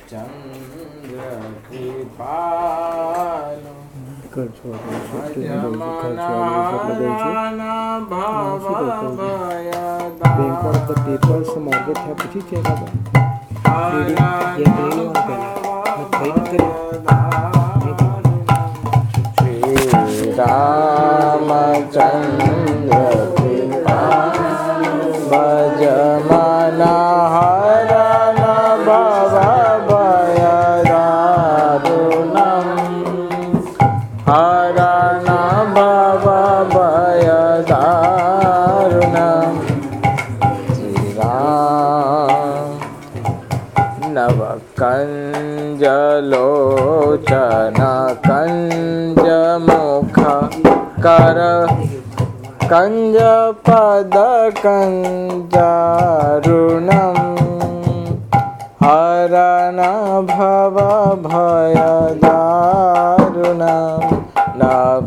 चंद्र कृपालु रामचंद्र कृपालु भज मन हरण भव भय दारुणम् हरण भव भय दारुणम् नव कंजलोचन कंज मुख कर कंज पद कंजारुणम् हरण भव भय दारुणम् नव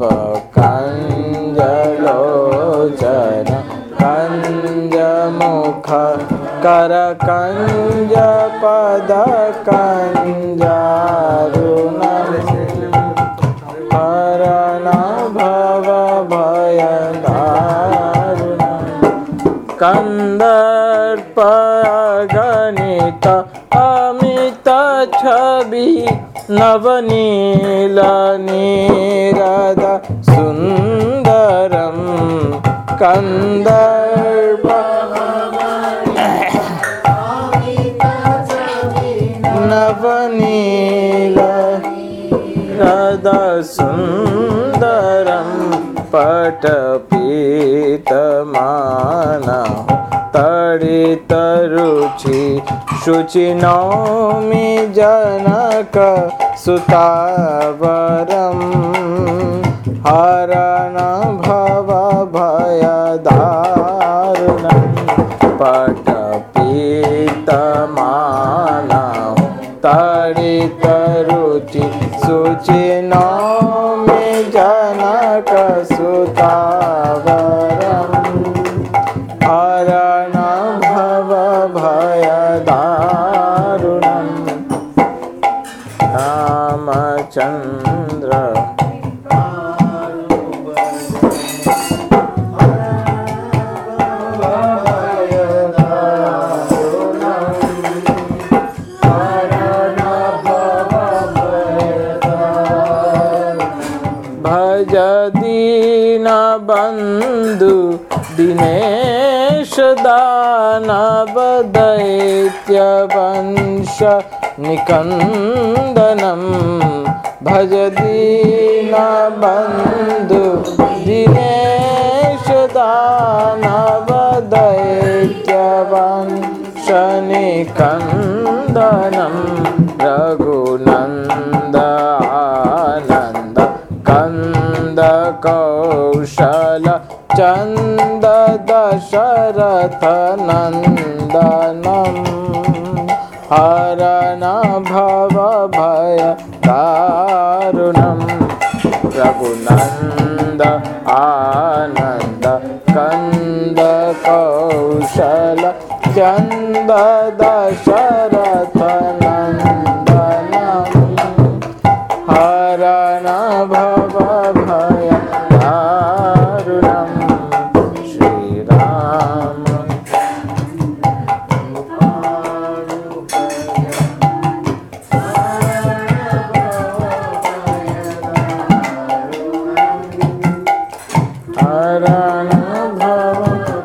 कंजलोचन कंज मुख कर कंज पद कंजारुणम् हरण भव भय दारुणम् कंदर्प गणित अमित छवि नवनील नीरद सुंदरम कंदर्प नवनील नीरद सुंदरम पटपीतमाना तडित रुचि शुचि नौमि जनक सुतावरम् हरण भव भय दारुणम् पटपीतमाना तडित रुचि शुचि नौमि जनक सुतावरम् हरण भव भय दारुणम् रामचंद्र भज दीन बंधु दिनेश दानव दैत्य वंश निकंदनम भज दीन बंधु दिनेश दानव दैत्य वंश निकंदनम रघुनंद आनंद कंद कौशल चंद दशरथ नंदनम हरण भव भय दारुणम् रघुनंद आनंद कंद कौशल चंद दशरथ नंदनम हरण भव भय दारुणम् श्री राम हरण भव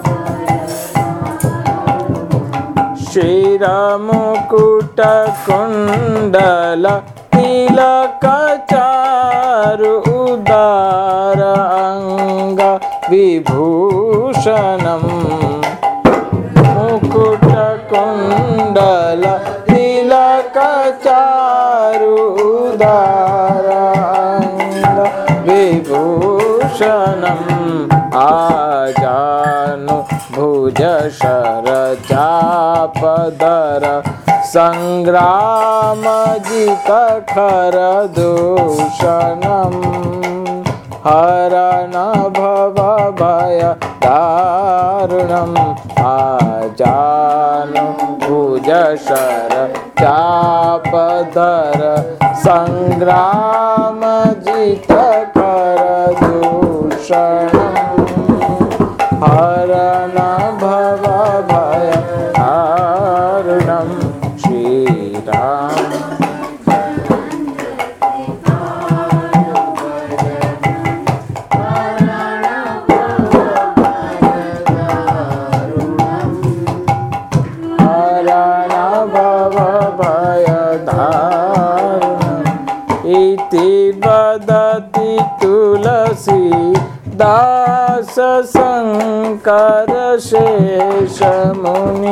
श्रीरामकुट कुंडल तिलक चारु उदार अंग विभूषणम् मुकुट कुंडल तिलक चारु उदार अंग विभूषणम् आजानु भुज शर चापदर संग्रामजित खर दूषणम् हरण भव भय दारुणम् आजानु भुज भुज शर चापधर संग्राम जित कर दूषणम् हरण भव भय दारुणम् श्रीराम इति वदति तुलसी दास शंकर शेष मुनि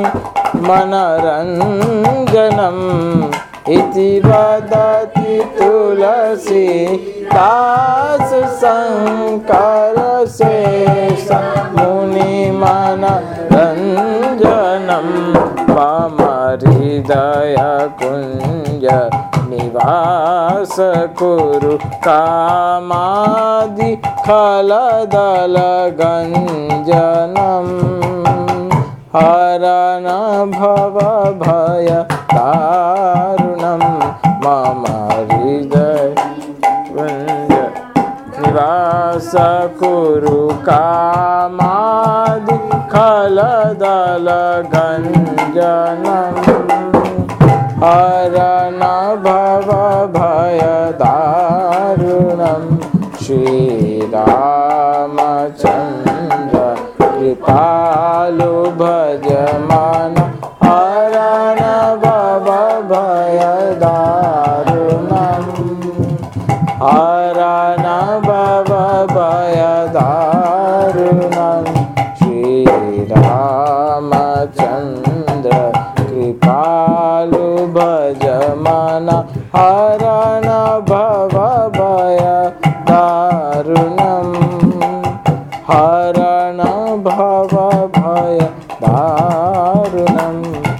मनरंजनम् इति वदति तुलसी दास शंकर शेष मुनि मनरंजनम् मम हृदय कुंज निवास कुरु कामादि खलदल गंजनम् हरण भव भय दारुणम् मम हृदय कुंज निवास कुरु कामादि खलदल गंजनम् हरण भव भय दारुणम् श्रीरामचन्द्र कृपालु भजमान हरण भव भय दारुणम् हरण भव भय दारुणम् श्रीरामचन्द्र कृपालु भजमान हरण भव भय दारुणम् हरण भव भय दारुणम्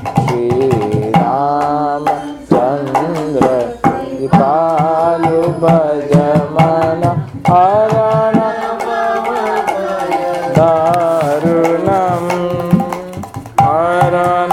श्रीरामचन्द्र कृपालु भजमान हरण भव भय दारुणम् हरण